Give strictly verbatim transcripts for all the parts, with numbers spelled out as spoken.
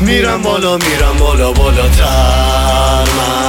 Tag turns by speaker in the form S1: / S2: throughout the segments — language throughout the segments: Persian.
S1: میرم بالا میرم بالا بالاتر.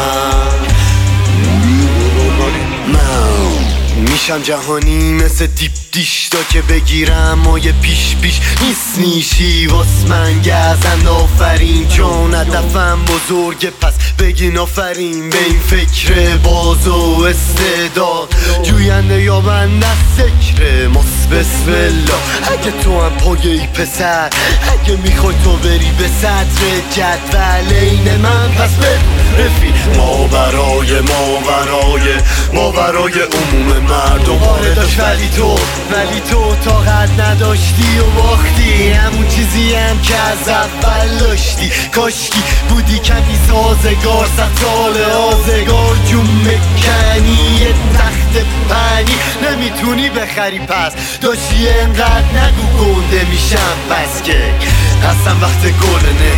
S1: من من میشم جهانی مثل دیپ دیشتا که بگیرم و یه پیش پیش نیست نیشی واس من گزند. آفرین چون هدفم بزرگه پس بگین آفرین به این فکر باز و استعداد جوینده یا بند از سکر ماس بسم الله. اگه تو هم پایه ای پسر، اگه میخوای تو بری به صدر جدول این من پس بگو رفی ما برای ما برای ما برای عموم مردم. آره داشت ولی تو ولی تو طاقت نداشتی و باختی همون چیزی هم که از اول داشتی. کاشکی بودی کمی سازگار ستال آزگار جون مکنی یه تخت پنی نمیتونی بخری پس داشتی انقدر نگو گنده میشم بس که هستم وقت گلنه.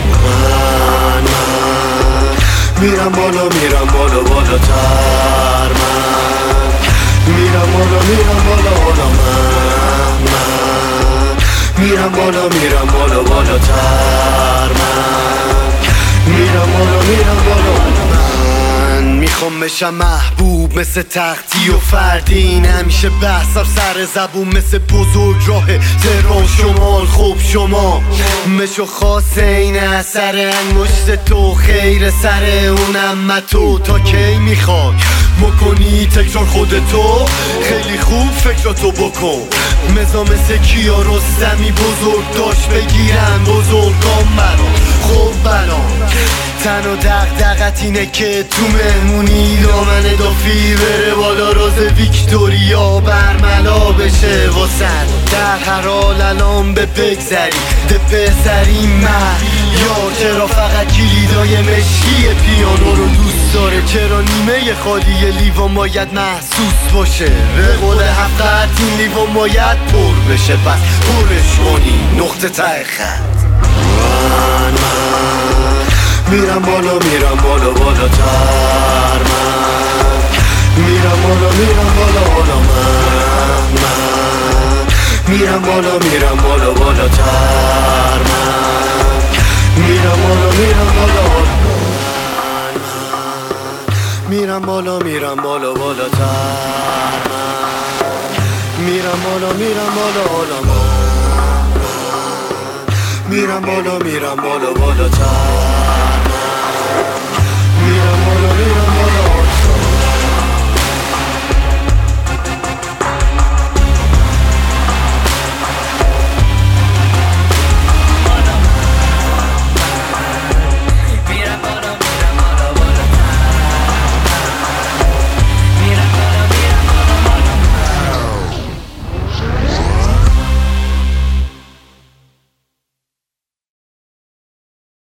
S1: من من میرم بالا میرم بالا بالاتر. من میرم بالا میرم بالا بالا. من من میرم بالا میرم بالا بالاتر. من میرم بالا میرم بالا. من میخوام بشم محبوب مثل تختی و فردین همیشه بحثم سر زبون مثل بزرگ راه تهران شمال. خوب شما مشو خاصه این اثر انگشت تو خیر سر اونم تو تا کی میخوای مکنی تکرار خودتو خیلی خوب فکراتو بکن. مزا مثل کیا رستمی بزرگ داشت بگیرن بزرگان برام خوب برام. تن و دقدقت اینه که تو مهمونی دامن دافی بره بالا راز ویکتوریا برملا بشه واسد در هر حال الان به بگذری ده پسری من یا چرا فقط کلیدای مشکی پیانو رو دوست داره. چرا نیمه خالی لیوان باید محسوس باشه به قول حقیقت این لیوان باید پر بشه پس پرش کنی نقطه ته خط. من من میرم بالا میرم بالا بالاتر. من میرم بالا میرم بالا بالا. من من میرم بالا میرم بالا بالاتر. من میرم بالا میرم بالا بالا. میرم بالا میرم بالا بالاتر. من میرم بالا میرم بالا بالا. میرم بالا میرم بالا بالاتر.